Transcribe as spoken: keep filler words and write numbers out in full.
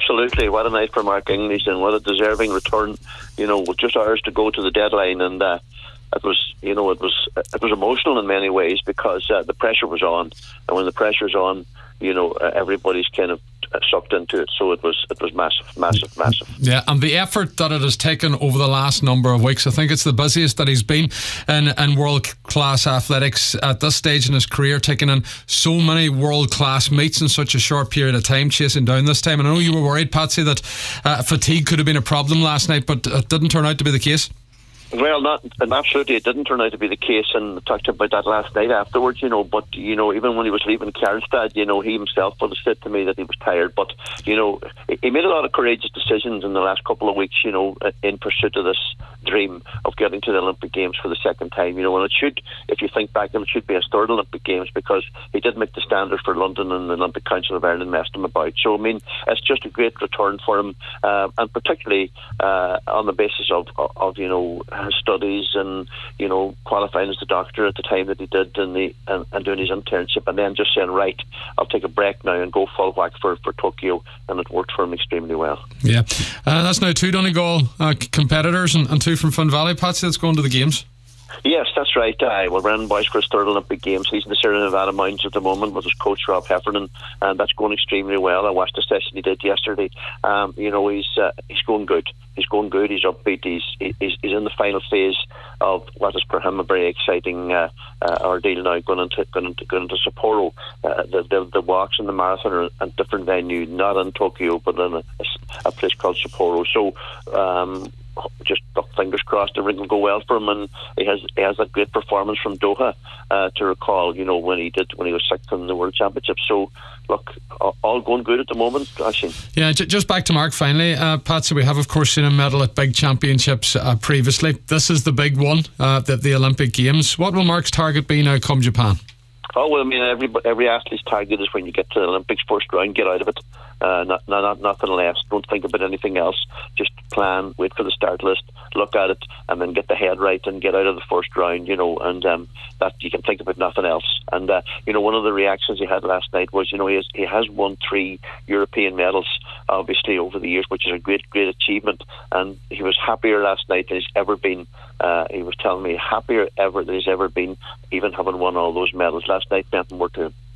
absolutely. What a night for Mark English, and what a deserving return. You know, with just hours to go to the deadline, and uh, it was, you know, it was it was emotional in many ways because uh, the pressure was on, and when the pressure's on, you know, uh, everybody's kind of sucked into it. So it was it was massive, massive, massive. Yeah, and the effort that it has taken over the last number of weeks, I think it's the busiest that he's been in, in world-class athletics at this stage in his career, taking in so many world-class meets in such a short period of time, chasing down this time. And I know you were worried, Patsy, that uh, fatigue could have been a problem last night, but it didn't turn out to be the case. Well, not and absolutely, it didn't turn out to be the case, and I talked about that last night afterwards, you know, but, you know, even when he was leaving Karlstad, you know, he himself would have said to me that he was tired, but, you know, he made a lot of courageous decisions in the last couple of weeks, you know, in pursuit of this dream of getting to the Olympic Games for the second time, you know, and it should, if you think back, it should be his third Olympic Games, because he did make the standard for London, and the Olympic Council of Ireland messed him about. So, I mean, it's just a great return for him, uh, and particularly uh, on the basis of, of, of, you know, his studies, and, you know, qualifying as a doctor at the time that he did, and, the, and, and doing his internship, and then just saying, right, I'll take a break now and go full whack for, for Tokyo, and it worked for him extremely well. Yeah, uh, that's now two Donegal uh, competitors and, and two from Finn Valley, Patsy, that's going to the Games. Yes, that's right. Uh, well, Brendan Boyce for his third Olympic Games. He's in the Sierra Nevada Mountains at the moment with his coach Rob Heffernan, and that's going extremely well. I watched the session he did yesterday. Um, you know, he's uh, he's going good. He's going good. He's upbeat. He's he's, he's in the final phase of what is for him a very exciting uh, uh, ordeal now, going into going into going into Sapporo. Uh, the, the the walks and the marathon are at a different venue, not in Tokyo, but in a, a place called Sapporo. So. Um, Just fingers crossed everything will go well for him, and he has he has a great performance from Doha uh, to recall, you know, when he did when he was sixth in the World Championships. So look, all going good at the moment, actually. Yeah, just back to Mark finally, uh, Patsy. We have of course seen him medal at big championships uh, previously. This is the big one, uh, the, the Olympic Games. What will Mark's target be now come Japan? Oh, well, I mean, every every athlete's target is when you get to the Olympics first round, get out of it. Uh, not, not, not nothing less. Don't think about anything else. Just plan, wait for the start list, look at it, and then get the head right and get out of the first round, you know, and um, that you can think about nothing else. And, uh, you know, one of the reactions he had last night was, you know, he has, he has won three European medals, obviously, over the years, which is a great, great achievement. And he was happier last night than he's ever been. Uh, he was telling me happier ever than he's ever been, even having won all those medals. Last night meant more to him.